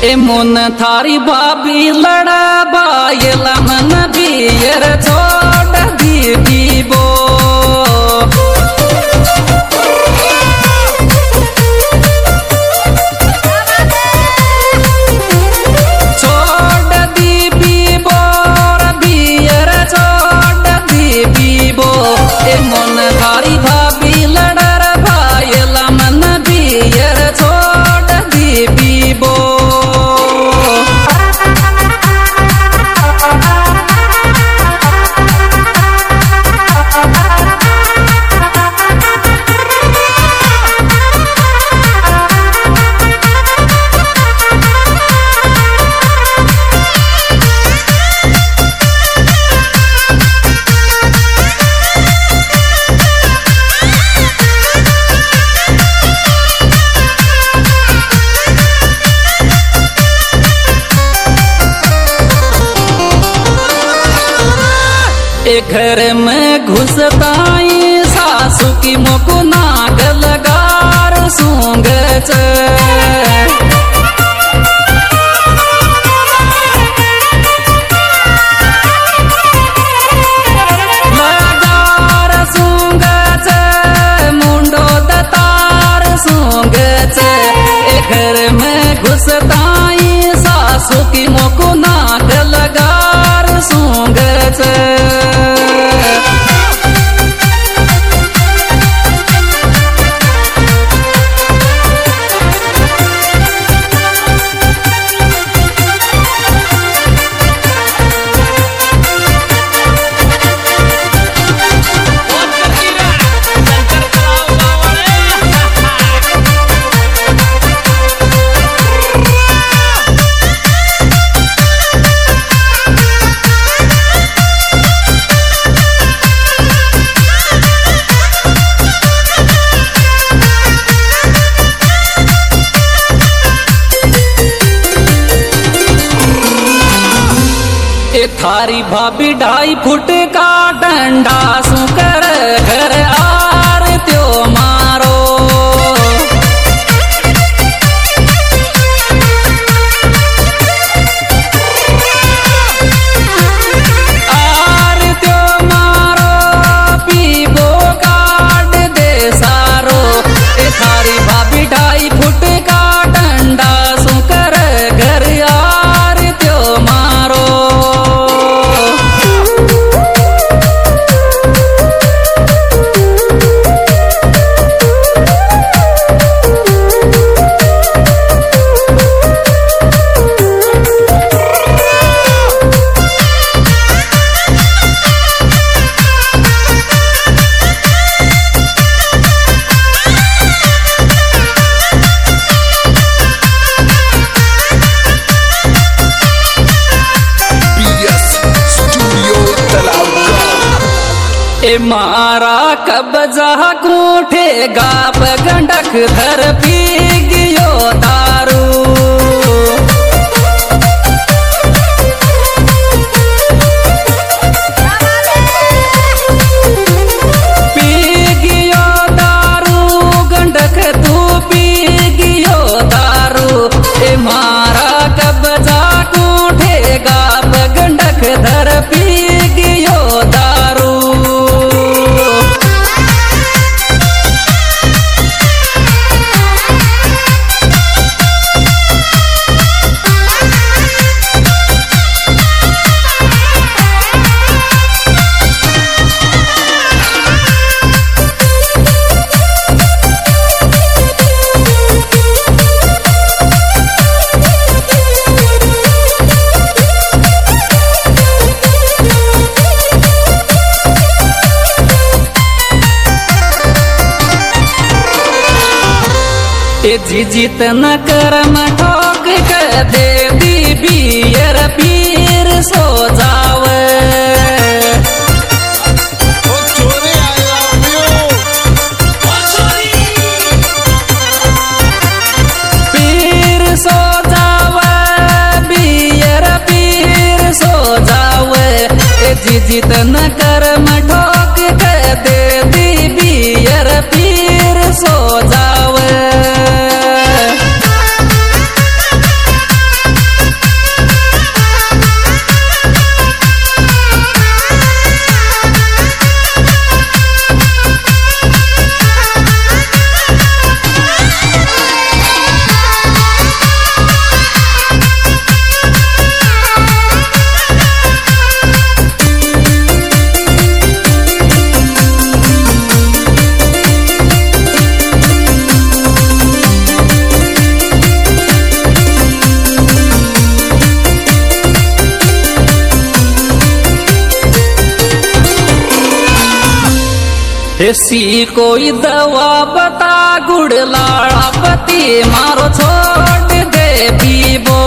ए मुन थारी भाभी लड़ा बायला मन बियर छोड़ दी बीबो छोड़ दी बीबो बियर छोड़ दी बीबो ए मुन थारी भाभी लड़ा बायला मन बियर छोड़ दी बीबो एक घर में घुसताई सासू की मोको नाग लगार सूंग लगार सूंग मुंडो दतार सूंग एक घर में घुसताई सासू की मोको नाग लगार सूंग थारी भाभी 2.5 फुट का डंडा सुकर घर आर त्यो मारो आर त्यो मारो पीबो काट दे सारो ए थारी भाभी 2.5 फुट का डंडा सुकर घर आर त्यो मारो ए मारा कब्जा कोठेगा गंडक धर पीगियो दारू पीगियो दारू गंडक तू पीगियो दारू ए मारा कब्जा कोठेगा गंडक धर पीगियो दारू जीत न करम ठोक कर दे दी बियर पीर सो जावे पीर सो जावे बियर पीर सो जावे जीत न करम ठोक कर दे दी बियर पीर सो जावे ऐसी कोई दवा बता गुड़ लाड़ा पति मारो छोड़ दे पीबो।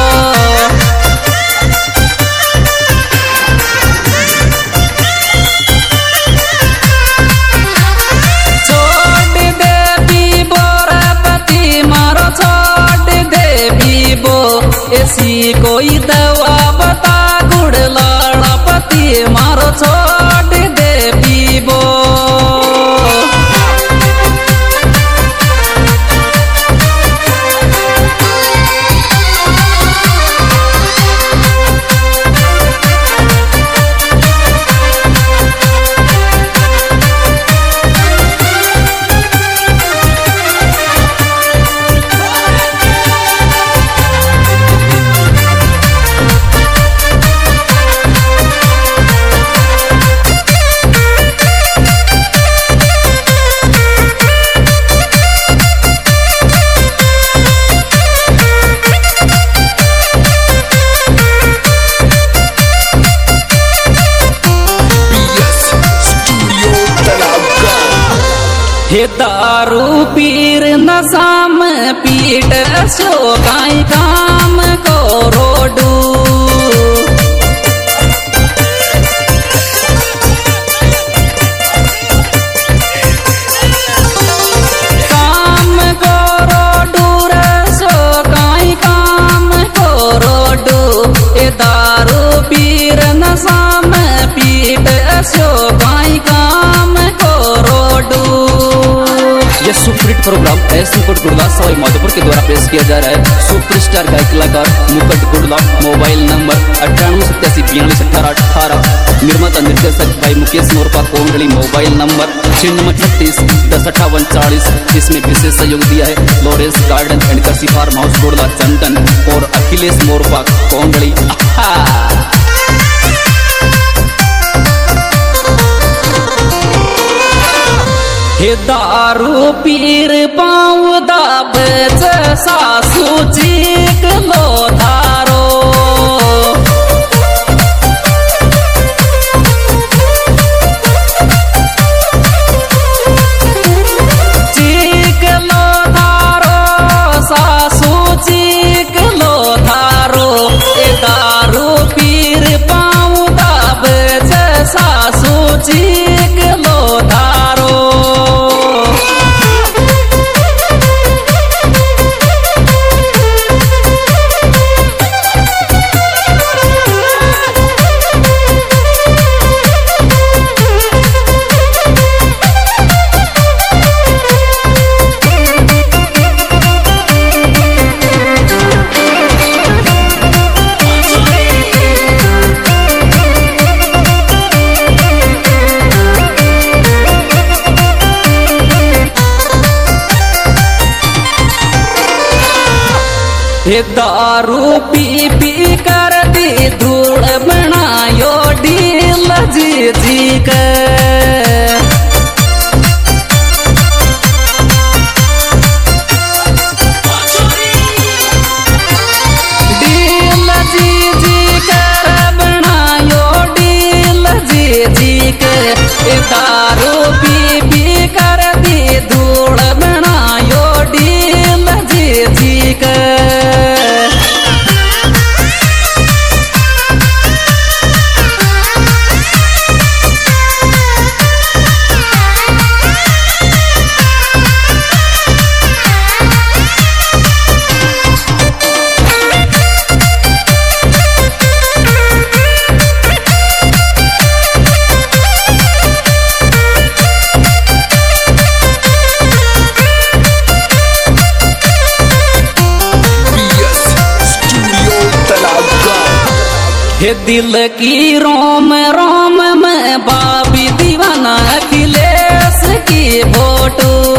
छोड़ दे पीबो रे पति मारो छोड़ दे पीबो। ऐसी कोई दवा बता गुड़ लाड़ा पति मारो छोड़ दे पीबो। हे दारू पीर नशा में पीट सो काई काम को रोडू। काम को रोडू रे सो काई काम को रोडू। हे दारू पीर नशा में पीट सो काई काम को रोडू। यह सुपरहिट प्रोग्राम एसनकोट गुड़ला सवाई माधोपुर के द्वारा पेश किया जा रहा है। सुपरस्टार गायक कलाकार मुकुट गुड़ला। Mobile number 9887421818। निर्माता निर्देशक भाई मुकेश मोरपा कोंगड़ी। Mobile number 9636105840। इसमें विशेष सहयोग दिया है लॉरेंस गार्डन एंड कृषि फार्म हाउस गुड़ला चंदन और अखिलेश मोरपा कोंगड़ी। हे दारू पीर पाऊ दाब सासू चीक लो धारो। चीक लो धारो सासू चीक लो धारो। हे दारू पीर पाऊ दाब सासू चीक लो धारो। हे दारू पी पी कर दी धूल बनायो डील जी जी के। डील जी जी कर बनायो डील जी जी के। हे दारू पी पी कर दी धूल बनायो डील जी जी के। हे दिल की रोम रोम में बाबी दीवाना अखिलेश की फोटो।